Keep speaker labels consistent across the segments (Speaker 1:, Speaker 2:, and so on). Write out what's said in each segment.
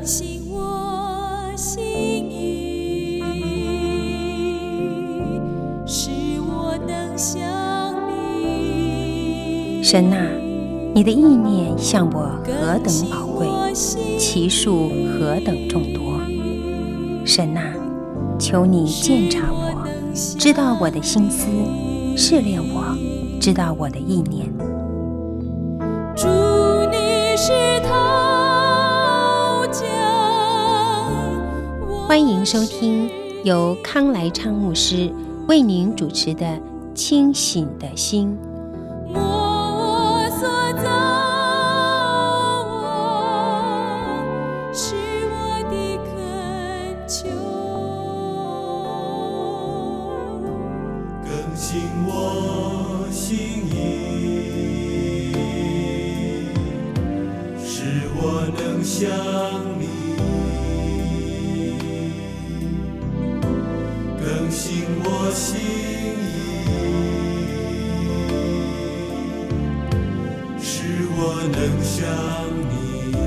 Speaker 1: 新我心意，使我能像你。
Speaker 2: 神啊，你的意念向我何等宝贵，其数何等众多。神啊，求你鉴察我，知道我的心思，试炼我，知道我的意念。
Speaker 1: 主，你是陶匠，
Speaker 2: 欢迎收听由康来昌牧师为您主持的《清醒的心》。
Speaker 1: 我所造，是我的恳求，
Speaker 3: 更新我心意，使我能像你，更新我心意，使我能像你。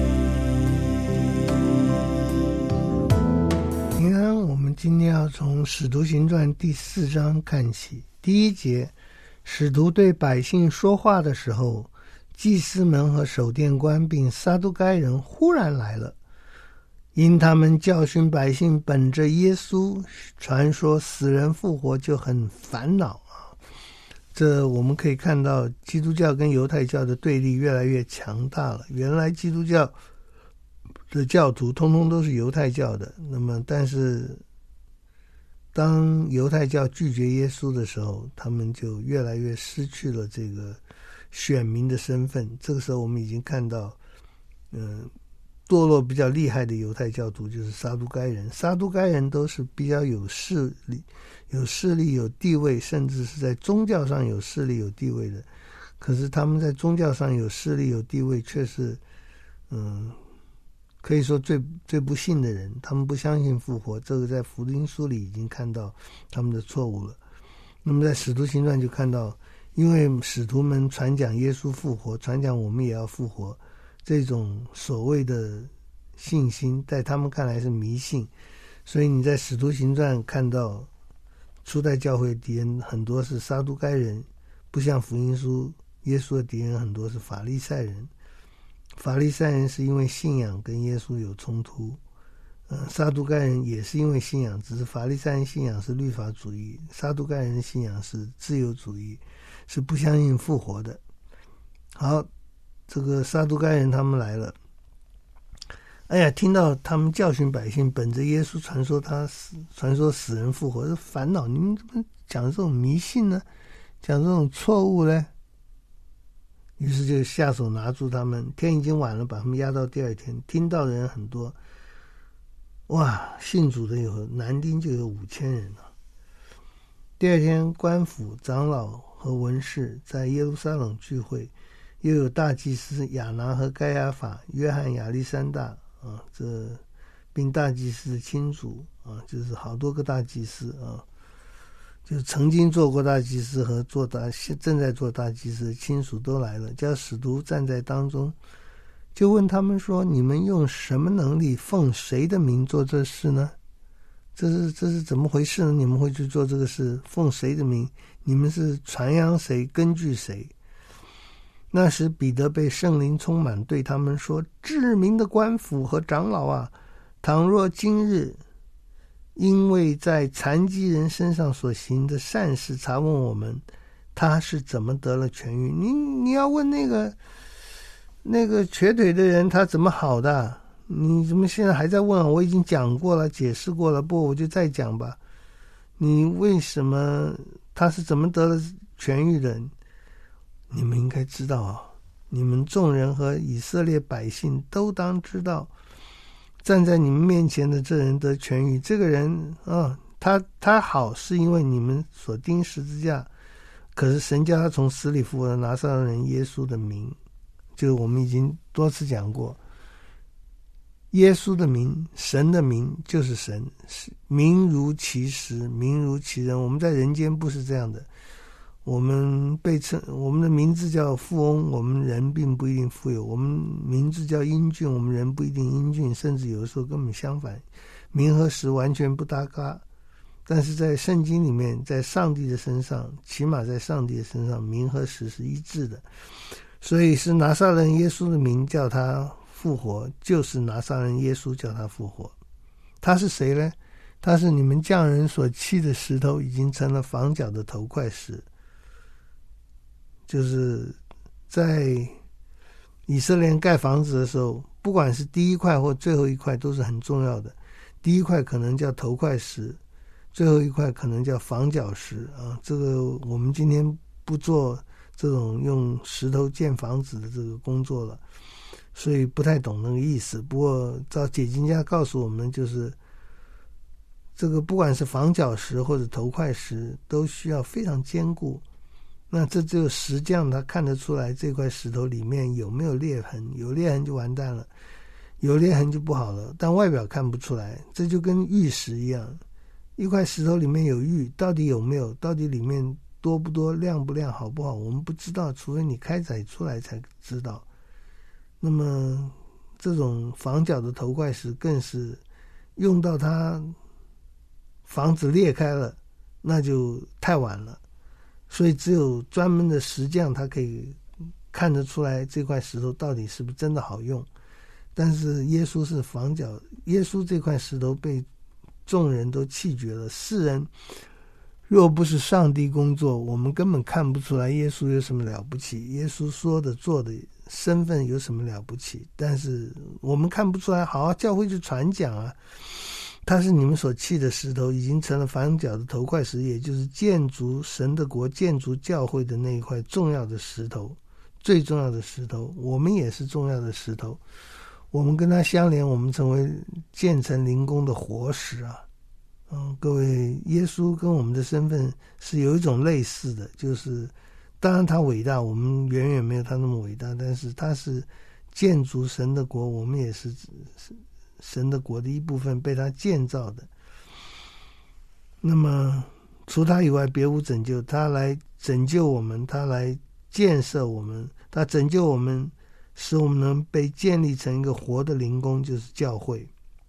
Speaker 4: 平安，我们今天要从《使徒行传》第4章看起。第1节，使徒对百姓说话的时候，祭司们和守殿官并撒都该人忽然来了，因他们教训百姓本着耶稣传说死人复活就很烦恼啊。这我们可以看到基督教跟犹太教的对立越来越强大了。原来基督教的教徒通通都是犹太教的，那么但是当犹太教拒绝耶稣的时候，他们就越来越失去了这个选民的身份。这个时候我们已经看到堕落比较厉害的犹太教徒就是撒都该人。撒都该人都是比较有势力有地位，甚至是在宗教上有势力有地位的。可是他们在宗教上有势力有地位，却是可以说最不信的人。他们不相信复活，这个在福音书里已经看到他们的错误了。那么在使徒行传就看到，因为使徒们传讲耶稣复活，传讲我们也要复活，这种所谓的信心在他们看来是迷信。所以你在使徒行传看到初代教会敌人很多是撒都该人，不像福音书耶稣的敌人很多是法利赛人。法利赛人是因为信仰跟耶稣有冲突，撒都该人也是因为信仰，只是法利赛人信仰是律法主义，撒都该人的信仰是自由主义，是不相信复活的。好，这个撒都该人他们来了，哎呀，听到他们教训百姓本着耶稣传说死人复活，烦恼，你们怎么讲这种迷信呢？讲这种错误呢？于是就下手拿住他们，天已经晚了，把他们押到第2天。听到的人很多，哇，信主的有男丁就有5000人了。第2天，官府长老和文士在耶路撒冷聚会，又有大祭司亚拿和该亚法、约翰、亚历山大啊，这并大祭司的亲属啊，就是好多个大祭司啊，就曾经做过大祭司和正在做大祭司的亲属都来了，叫使徒站在当中，就问他们说：你们用什么能力奉谁的名做这事呢？这是怎么回事呢？你们会去做这个事，奉谁的名？你们是传扬谁，根据谁？那时彼得被圣灵充满，对他们说：至明的官府和长老啊，倘若今日因为在残疾人身上所行的善事查问我们，他是怎么得了痊愈？你要问那个瘸腿的人他怎么好的？你怎么现在还在问？我已经讲过了，解释过了，不，我就再讲吧。你为什么他是怎么得了痊愈的？你们应该知道啊，你们众人和以色列百姓都当知道，站在你们面前的这人得痊愈，这个人啊，他好是因为你们所钉十字架，可是神叫他从死里复活的拿撒勒人耶稣的名，就我们已经多次讲过，耶稣的名，神的名就是神，名如其实，名如其人。我们在人间不是这样的， 我们的名字叫富翁，我们人并不一定富有；我们名字叫英俊，我们人不一定英俊，甚至有的时候根本相反，名和实完全不搭嘎。但是在圣经里面，在上帝的身上，起码在上帝的身上，名和实是一致的。所以是拿撒勒人耶稣的名叫他复活，就是拿撒勒人耶稣叫他复活。他是谁呢？他是你们匠人所弃的石头，已经成了房角的头块石。就是在以色列人盖房子的时候，不管是第一块或最后一块都是很重要的。第一块可能叫头块石，最后一块可能叫房角石啊。这个我们今天不做这种用石头建房子的这个工作了，所以不太懂那个意思。不过照解经家告诉我们，就是这个不管是房角石或者头块石，都需要非常坚固。那这只有石匠他看得出来这块石头里面有没有裂痕，有裂痕就完蛋了，有裂痕就不好了，但外表看不出来。这就跟玉石一样，一块石头里面有玉，到底有没有，到底里面多不多，亮不亮，好不好，我们不知道，除非你开采出来才知道。那么这种房角的头块石更是用到它房子裂开了，那就太晚了。所以只有专门的石匠他可以看得出来这块石头到底是不是真的好用。但是耶稣是房角，耶稣这块石头被众人都弃绝了。世人若不是上帝工作，我们根本看不出来耶稣有什么了不起，耶稣说的做的身份有什么了不起。但是我们看不出来，好，教会就传讲啊，它是你们所弃的石头，已经成了房角的头块石，也就是建筑神的国、建筑教会的那一块重要的石头，最重要的石头。我们也是重要的石头，我们跟它相连，我们成为建成灵宫的活石啊。各位，耶稣跟我们的身份是有一种类似的，就是当然他伟大，我们远远没有他那么伟大，但是他是建筑神的国，我们也是神的国的一部分，被他建造的。那么除他以外别无拯救，他来拯救我们，他来建设我们，他拯救我们，使我们能被建立成一个活的灵宫，就是教会。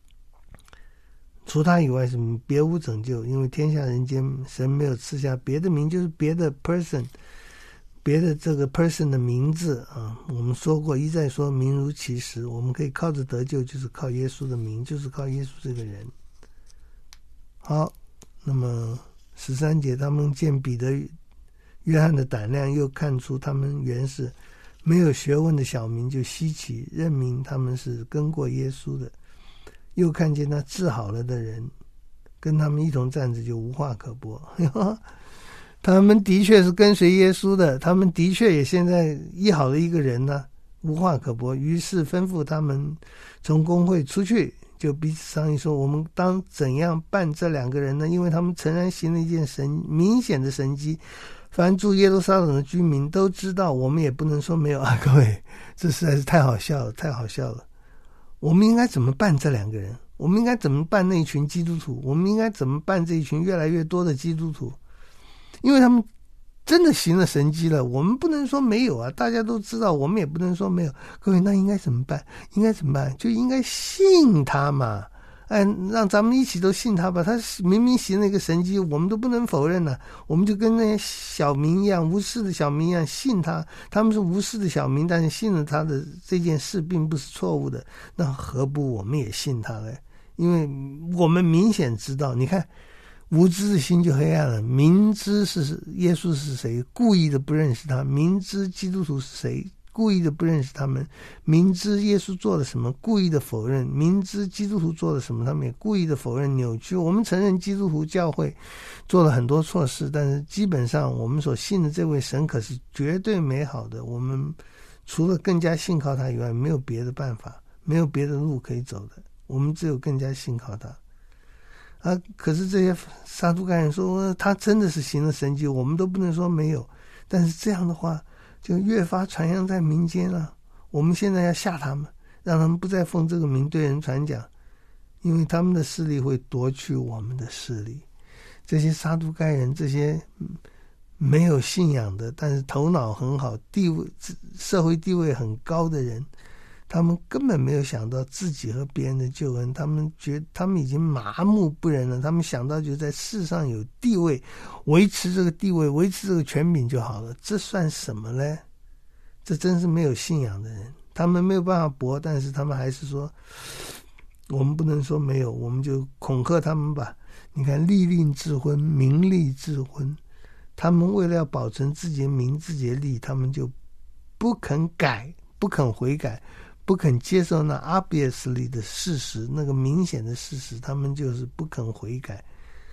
Speaker 4: 除他以外是别无拯救，因为天下人间神没有赐下别的名，就是别的 person， 别的这个 person 的名字啊。我们说过，一再说名如其实，我们可以靠着得救，就是靠耶稣的名，就是靠耶稣这个人。好，那么13节，他们见彼得、约翰的胆量，又看出他们原是没有学问的小民，就稀奇，认明他们是跟过耶稣的。又看见他治好了的人，跟他们一同站着，就无话可驳。他们的确是跟随耶稣的，他们的确也现在医好了一个人呢，无话可驳。于是吩咐他们从公会出去，就彼此商议说，我们当怎样办这两个人呢？因为他们诚然行了一件明显的神迹，凡住耶路撒冷的居民都知道，我们也不能说没有啊。各位，这实在是太好笑了，太好笑了。我们应该怎么办这两个人？我们应该怎么办那一群基督徒？我们应该怎么办这一群越来越多的基督徒？因为他们真的行了神迹了，我们不能说没有啊，大家都知道，我们也不能说没有。各位，那应该怎么办？应该怎么办？就应该信他嘛。让咱们一起都信他吧。他明明行了一个神迹，我们都不能否认了。我们就跟那些小民一样，无事的小民一样信他。他们是无事的小民，但是信了他的这件事并不是错误的。那何不我们也信他呢？因为我们明显知道，你看，无知的心就黑暗了。明知是耶稣是谁，故意的不认识他；明知基督徒是谁，故意的不认识他们；明知耶稣做了什么，故意的否认；明知基督徒做了什么，他们也故意的否认、扭曲。我们承认基督徒教会做了很多错事，但是基本上我们所信的这位神可是绝对美好的。我们除了更加信靠他以外，没有别的办法，没有别的路可以走的，我们只有更加信靠他。可是这些撒都该人说他真的是行了神迹，我们都不能说没有。但是这样的话就越发传扬在民间了。我们现在要吓他们，让他们不再奉这个名对人传讲，因为他们的势力会夺去我们的势力。这些撒都该人，这些没有信仰的，但是头脑很好、社会地位很高的人，他们根本没有想到自己和别人的救恩，他们已经麻木不仁了。他们想到就在世上有地位，维持这个地位，维持这个权柄就好了。这算什么呢？这真是没有信仰的人。他们没有办法驳，但是他们还是说，我们不能说没有，我们就恐吓他们吧。你看，利令智昏，名利智昏，他们为了要保存自己的名、自己的利，他们就不肯改，不肯悔改，不肯接受那 obviously 的事实，那个明显的事实，他们就是不肯悔改。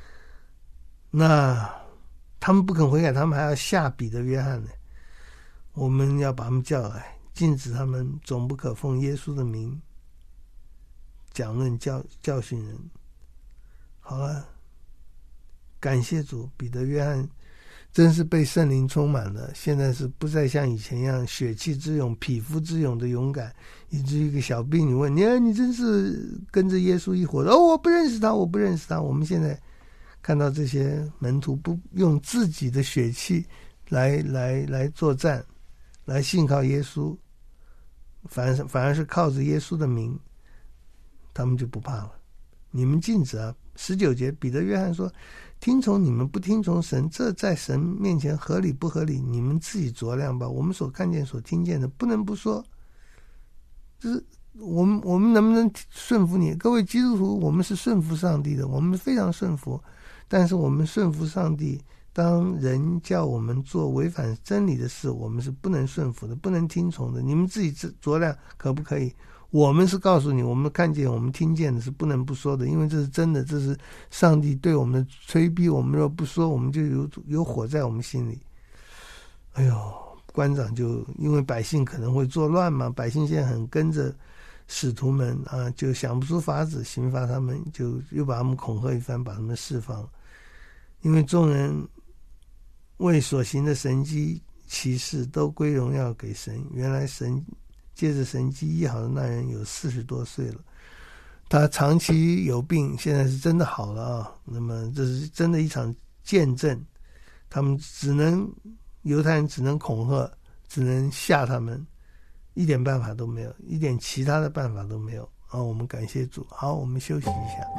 Speaker 4: 那他们不肯悔改，他们还要下彼得、约翰呢。我们要把他们叫来，禁止他们总不可奉耶稣的名讲论教训人。好了，感谢主，彼得、约翰真是被圣灵充满了，现在是不再像以前一样血气之勇、匹夫之勇的勇敢，以至于一个小兵，你问你真是跟着耶稣一伙的，我不认识他，我不认识他。我们现在看到这些门徒不用自己的血气来作战，来信靠耶稣，反而是靠着耶稣的名，他们就不怕了。你们禁止啊！19节，彼得、约翰说：“听从你们不听从神，这在神面前合理不合理？你们自己酌量吧。我们所看见、所听见的，不能不说。就是我们能不能顺服你？各位基督徒，我们是顺服上帝的，我们非常顺服。但是我们顺服上帝，当人叫我们做违反真理的事，我们是不能顺服的，不能听从的。你们自己酌量，可不可以？”我们是告诉你，我们看见、我们听见的是不能不说的，因为这是真的，这是上帝对我们的催逼。我们若不说，我们就有火在我们心里。哎呦，官长就因为百姓可能会作乱嘛，百姓现在很跟着使徒们啊，就想不出法子刑罚他们，就又把他们恐吓一番，把他们释放。因为众人为所行的神迹奇事都归荣耀给神，原来神借着神迹医好的那人有40多岁了，他长期有病，现在是真的好了啊。那么这是真的一场见证，他们犹太人只能恐吓，只能吓他们，一点办法都没有，一点其他的办法都没有啊。我们感谢主。好，我们休息一下。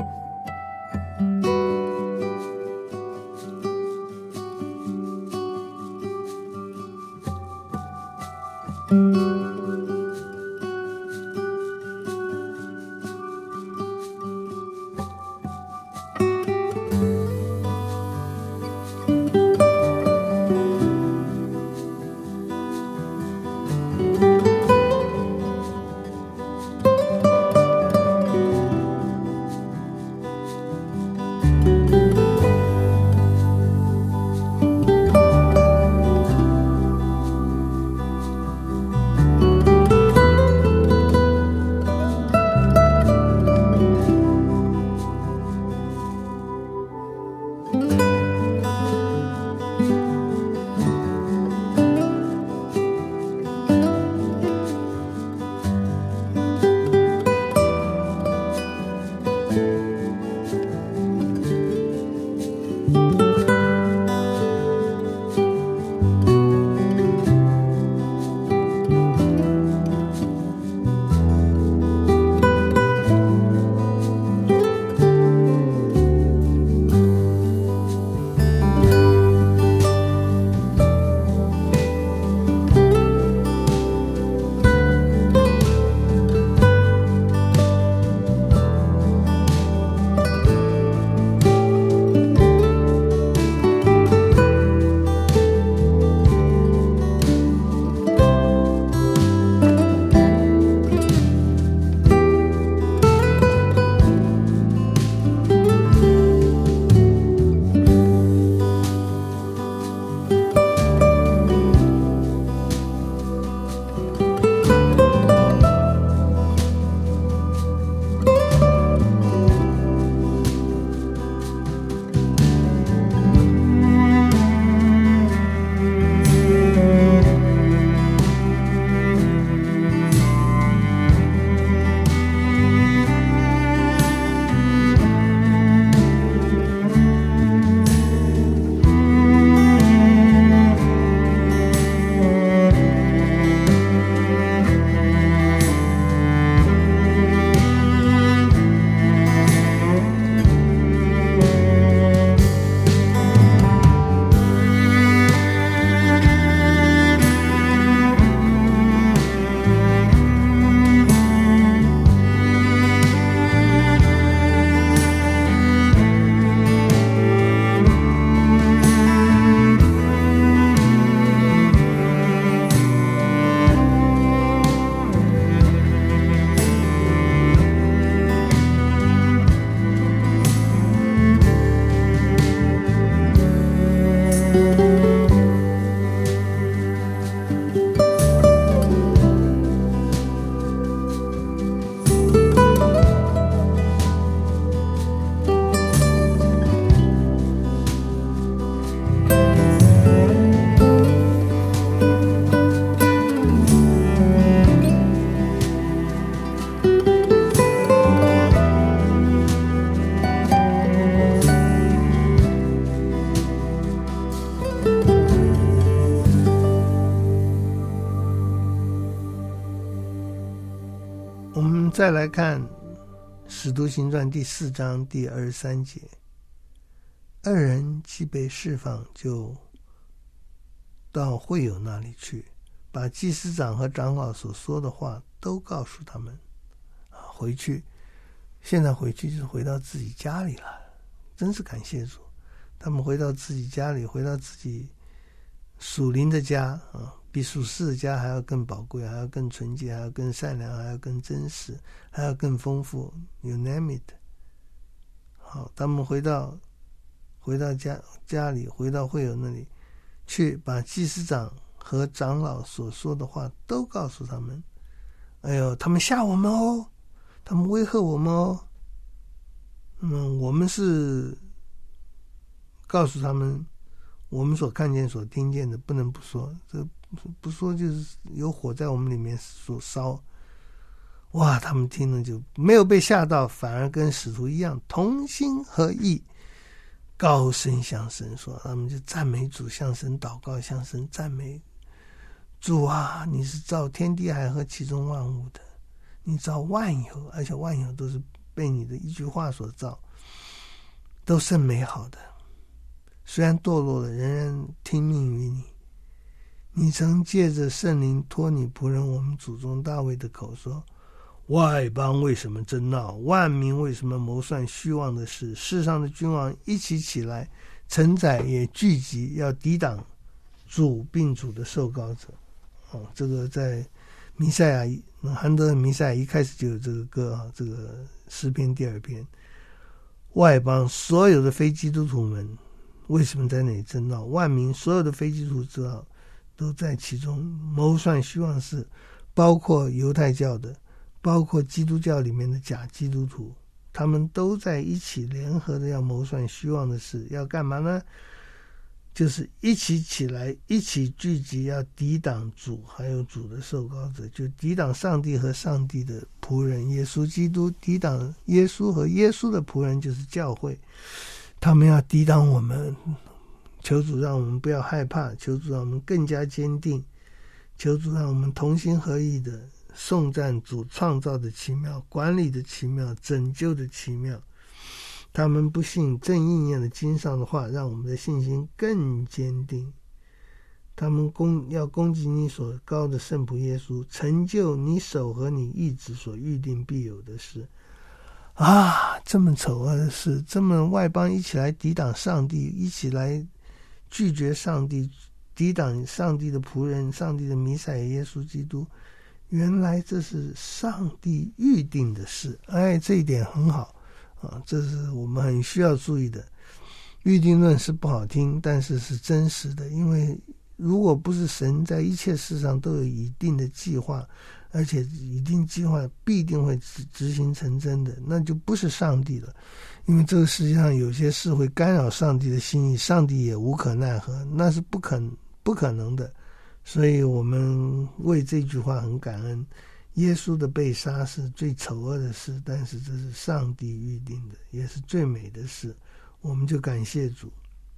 Speaker 4: 再来看使徒行传第4章第23节，二人既被释放，就到会友那里去，把祭司长和长老所说的话都告诉他们。回去，现在回去就是回到自己家里了，真是感谢主。他们回到自己家里，回到自己属灵的家比属世的家还要更宝贵，还要更纯洁，还要更善良，还要更真实，还要更丰富。You name it。好，他们回到家里，回到会友那里去，把祭司长和长老所说的话都告诉他们。哎呦，他们吓我们哦，他们威吓我们哦。我们是告诉他们我们所看见所听见的不能不说，这不说就是有火在我们里面所烧。哇，他们听了就没有被吓到，反而跟使徒一样同心合意，高声向神说，他们就赞美主，向神祷告，向神赞美主啊，你是造天地海和其中万物的，你造万有，而且万有都是被你的一句话所造，都甚美好的。虽然堕落了，仍然听命于你。你曾借着圣灵托你仆人我们祖宗大卫的口说，外邦为什么争闹，万民为什么谋算虚妄的事，世上的君王一起起来，臣宰也聚集，要抵挡主并主的受膏者。这个在弥赛亚，韩德的弥赛亚一开始就有这个歌，这个诗篇第2篇。外邦所有的非基督徒们为什么在那里争闹，万民所有的非基督徒都在其中谋算虚妄事，包括犹太教的，包括基督教里面的假基督徒，他们都在一起联合的要谋算虚妄的事。要干嘛呢？就是一起起来，一起聚集，要抵挡主还有主的受膏者，就抵挡上帝和上帝的仆人耶稣基督，抵挡耶稣和耶稣的仆人就是教会。他们要抵挡我们，求主让我们不要害怕，求主让我们更加坚定，求主让我们同心合意的颂赞主创造的奇妙，管理的奇妙，拯救的奇妙。他们不信，正应验了经上的话，让我们的信心更坚定。他们要攻击你所膏的圣仆耶稣，成就你手和你意志所预定必有的事。这么丑恶的事，这么外邦一起来抵挡上帝，一起来拒绝上帝，抵挡上帝的仆人，上帝的弥赛亚耶稣基督，原来这是上帝预定的事。这一点很好这是我们很需要注意的。预定论是不好听，但是是真实的，因为如果不是神在一切事上都有一定的计划，而且一定计划必定会执行成真的，那就不是上帝了。因为这个世界上有些事会干扰上帝的心意，上帝也无可奈何，那是不可能的。所以我们为这句话很感恩。耶稣的被杀是最丑恶的事，但是这是上帝预定的，也是最美的事，我们就感谢主。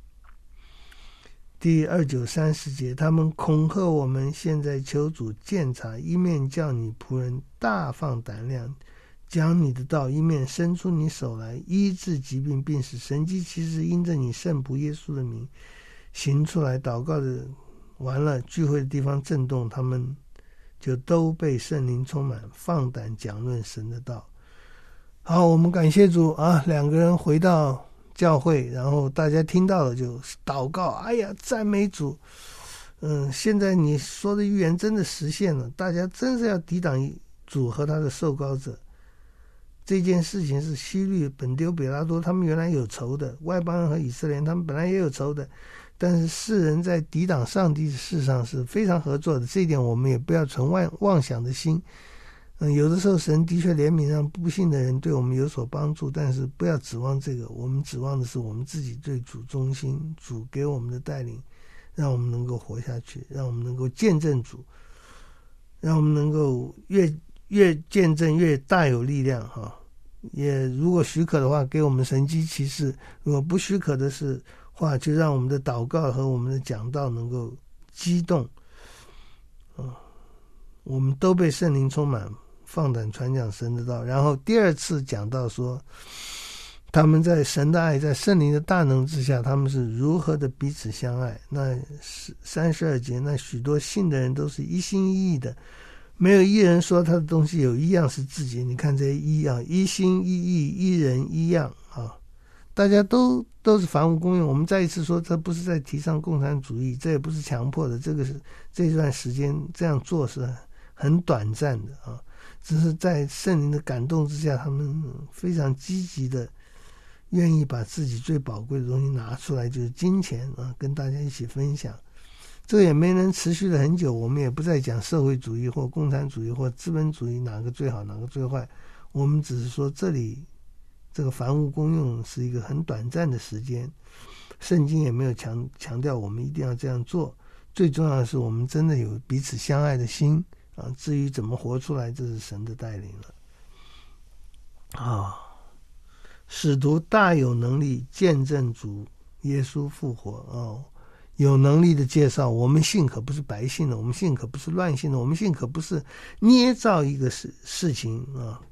Speaker 4: 第29、30节，他们恐吓我们，现在求主鉴察，一面叫你仆人大放胆量，讲你的道，一面伸出你手来医治疾病，并使神迹奇事因着你圣仆耶稣的名行出来。祷告的完了，聚会的地方震动，他们就都被圣灵充满，放胆讲论神的道。好，我们感谢主两个人回到教会，然后大家听到了就祷告，赞美主。现在你说的预言真的实现了，大家真是要抵挡主和他的受膏者。这件事情是希律、本丢、比拉多他们原来有仇的，外邦人和以色列人他们本来也有仇的，但是世人在抵挡上帝的事上是非常合作的，这一点我们也不要存妄想的心。有的时候神的确怜悯让不信的人对我们有所帮助，但是不要指望这个，我们指望的是我们自己对主忠心，主给我们的带领，让我们能够活下去，让我们能够见证主，让我们能够越见证越大有力量也如果许可的话给我们神迹奇事，如果不许可的话就让我们的祷告和我们的讲道能够激动我们都被圣灵充满， 放胆传讲神的道。然后第二次讲到说，他们在神的爱，在圣灵的大能之下，他们是如何的彼此相爱。那32节，那许多信的人都是一心一意的，没有一人说他的东西有一样是自己。你看这些一啊，一心一意，一人一样啊，大家都是凡物公用。我们再一次说，这不是在提倡共产主义，这也不是强迫的，这段时间这样做是很短暂的啊，只是在圣灵的感动之下，他们非常积极的愿意把自己最宝贵的东西拿出来，就是金钱啊，跟大家一起分享。这个也没能持续了很久，我们也不再讲社会主义或共产主义或资本主义哪个最好哪个最坏，我们只是说这里这个凡物公用是一个很短暂的时间，圣经也没有强调我们一定要这样做，最重要的是我们真的有彼此相爱的心啊。至于怎么活出来，这是神的带领了啊。使徒大有能力见证主耶稣复活哦，有能力的介绍，我们信可不是白信的，我们信可不是乱信的，我们信可不是捏造一个事情啊，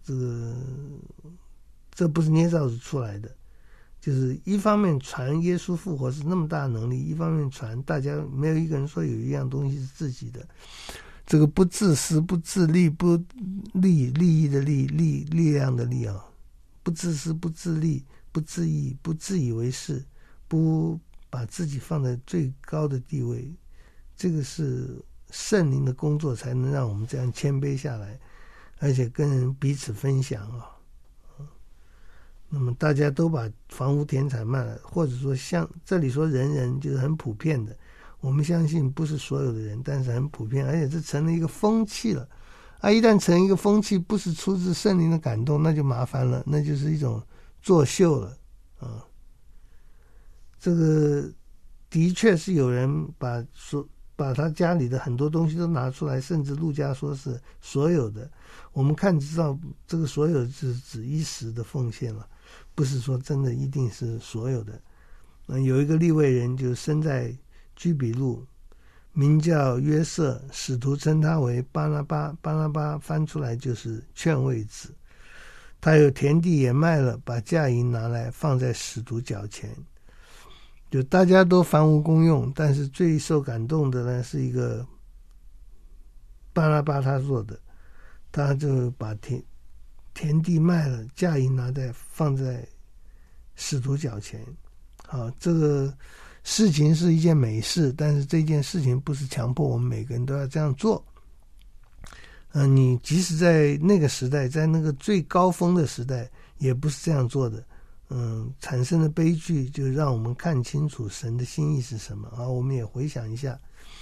Speaker 4: 这不是捏造出来的，就是一方面传耶稣复活是那么大的能力，一方面传大家没有一个人说有一样东西是自己的，这个不自私不自利不利益的力量的力啊，不自私不自利不自义不自以为是，不把自己放在最高的地位，这个是圣灵的工作才能让我们这样谦卑下来，而且跟人彼此分享啊。那么大家都把房屋田产卖了，或者说像这里说人人就是很普遍的，我们相信不是所有的人，但是很普遍，而且这成了一个风气了啊！一旦成一个风气，不是出自圣灵的感动，那就麻烦了，那就是一种作秀了啊。这个的确是有人把他家里的很多东西都拿出来，甚至路加说是所有的，我们看知道这个所有是指一时的奉献了，不是说真的一定是所有的。有一个利未人就生在居比路，名叫约瑟，使徒称他为巴拿巴，巴拿巴翻出来就是劝慰子。他有田地也卖了，把价银拿来放在使徒脚前，就大家都凡无公用，但是最受感动的呢是一个巴拿巴他做的，他就把田地卖了，价银拿在放在使徒脚前。好，这个事情是一件美事，但是这件事情不是强迫我们每个人都要这样做。你即使在那个时代，在那个最高峰的时代，也不是这样做的。产生的悲剧就让我们看清楚神的心意是什么啊！我们也回想一下，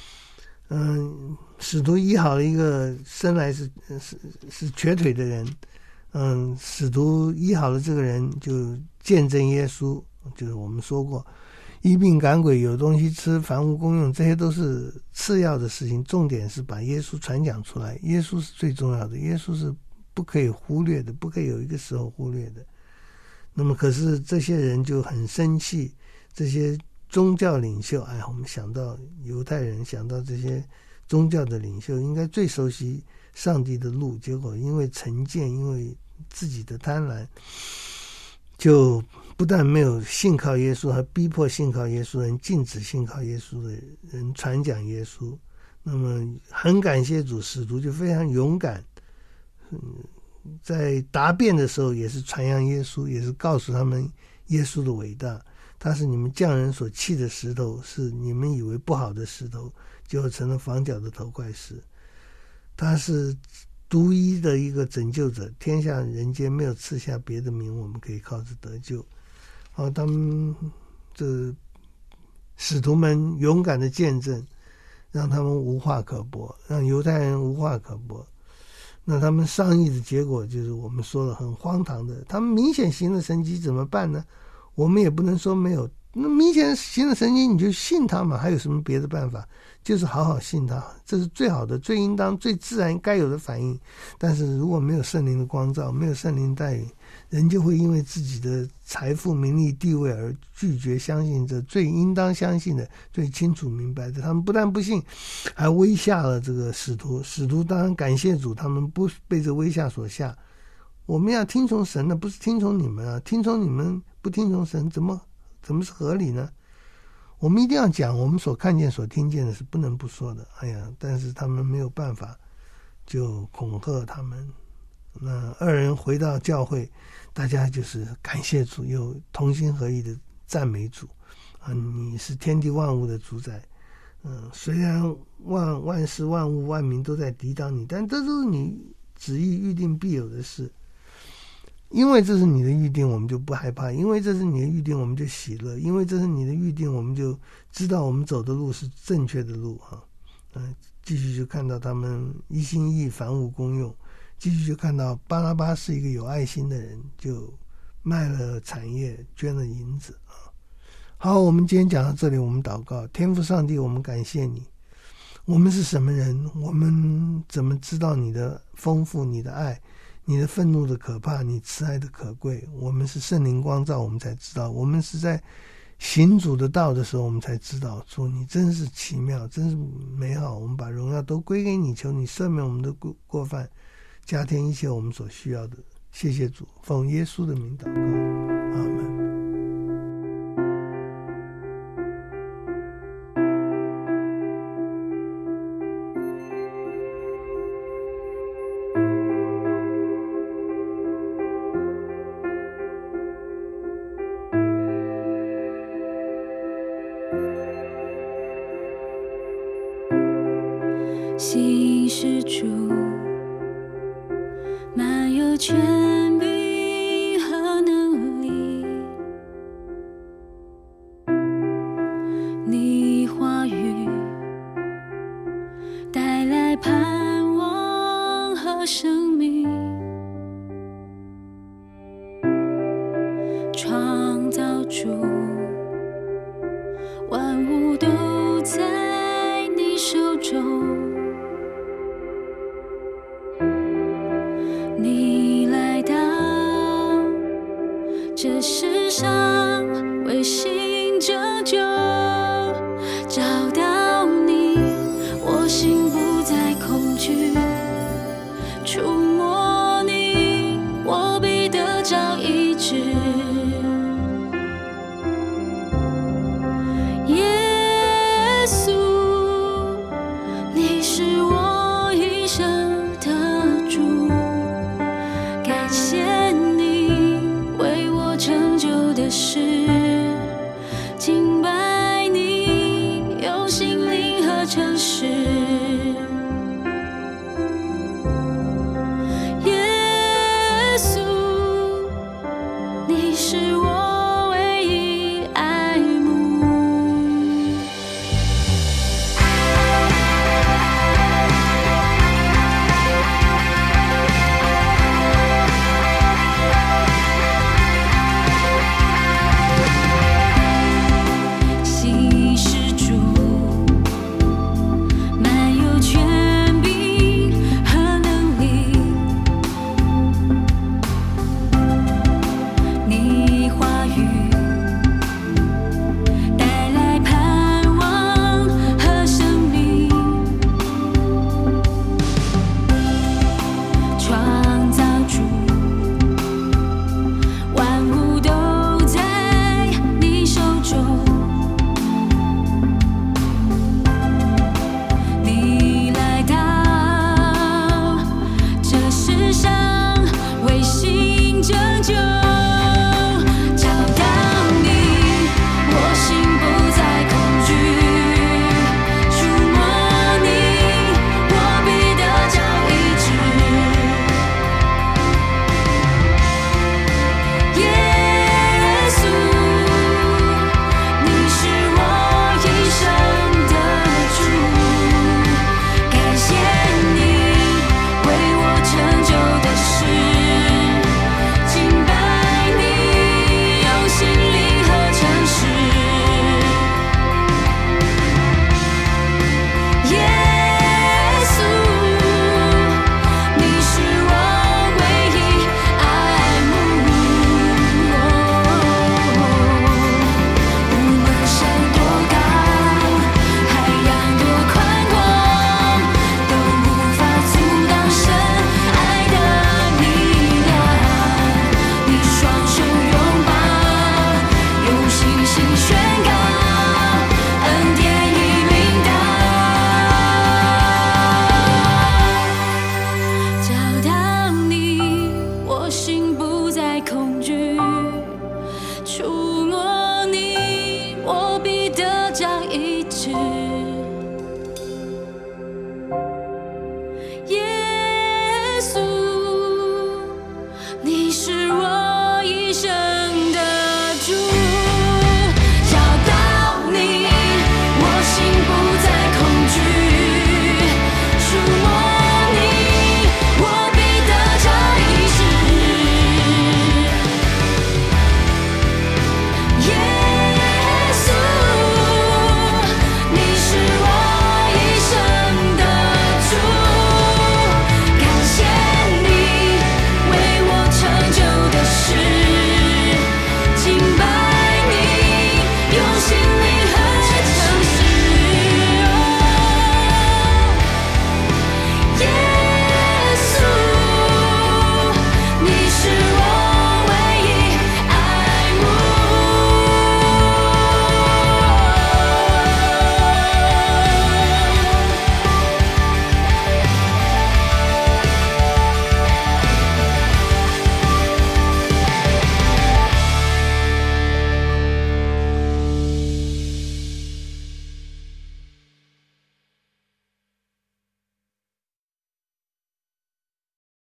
Speaker 4: 使徒医好了一个生来是瘸腿的人，使徒医好了这个人就见证耶稣，就是我们说过医病赶鬼，有东西吃，凡无公用，这些都是次要的事情，重点是把耶稣传讲出来，耶稣是最重要的，耶稣是不可以忽略的，不可以有一个时候忽略的。那么可是这些人就很生气，这些宗教领袖，我们想到犹太人，想到这些宗教的领袖应该最熟悉上帝的路，结果因为成见，因为自己的贪婪，就不但没有信靠耶稣，还逼迫信靠耶稣的人，禁止信靠耶稣的人传讲耶稣。那么很感谢主，使徒就非常勇敢，在答辩的时候也是传扬耶稣，也是告诉他们耶稣的伟大。他是你们匠人所弃的石头，是你们以为不好的石头，结果成了房角的头块石。他是独一的一个拯救者，天下人间没有赐下别的名，我们可以靠着得救。他们这使徒们勇敢的见证，让他们无话可驳，让犹太人无话可驳。那他们上议的结果就是我们说的很荒唐的，他们明显行了神迹怎么办呢？我们也不能说没那明显行了神迹，你就信他嘛，还有什么别的办法？就是好好信他，这是最好的、最应当、最自然该有的反应。但是如果没有圣灵的光照，没有圣灵带领，人就会因为自己的财富、名利、地位而拒绝相信这最应当相信的、最清楚明白的。他们不但不信，还威吓了这个使徒。使徒当然感谢主，他们不被这威吓所吓。我们要听从神的，不是听从你们啊！听从你们，不听从神，怎么是合理呢？我们一定要讲，我们所看见、所听见的是不能不说的。哎呀，但是他们没有办法，就恐吓他们。那二人回到教会，大家就是感谢主，又同心合意的赞美主啊！你是天地万物的主宰，虽然万事万物万民都在抵挡你，但这都是你旨意预定必有的事。因为这是你的预定，我们就不害怕；因为这是你的预定，我们就喜乐；因为这是你的预定，我们就知道我们走的路是正确的路啊！继续就看到他们一心一意，凡物公用；继续就看到巴拿巴是一个有爱心的人，就卖了产业，捐了银子啊！好，我们今天讲到这里，我们祷告，天父上帝，我们感谢你。我们是什么人？我们怎么知道你的丰富、你的爱？你的愤怒的可怕，你慈爱的可贵。我们是圣灵光照，我们才知道；我们是在行主的道的时候，我们才知道，主你真是奇妙，真是美好。我们把荣耀都归给你，求你赦免我们的过犯，加添一切我们所需要的。谢谢主，奉耶稣的名祷告，阿们。
Speaker 1: 信是主，满有权柄和能力，你话语带来盼望和生命，创造主，万物都在你手中。你来到这世上，为心拯救，找到你，我心不再恐惧，触摸你，我必得着医治。耶稣，你是我一生的主，感谢你为我成就的事，敬拜你用心灵和诚实。耶稣，你是我唯一爱慕。信是主，满有权柄和能力，你话语带来盼望和生命，创造主，万物都在你手中。你来到这世上，为心拯救，找到你，我心不再恐惧，触摸你，我必得着医治。耶稣，你是我一生的主，感谢你为我成就的事，敬拜不再恐惧，触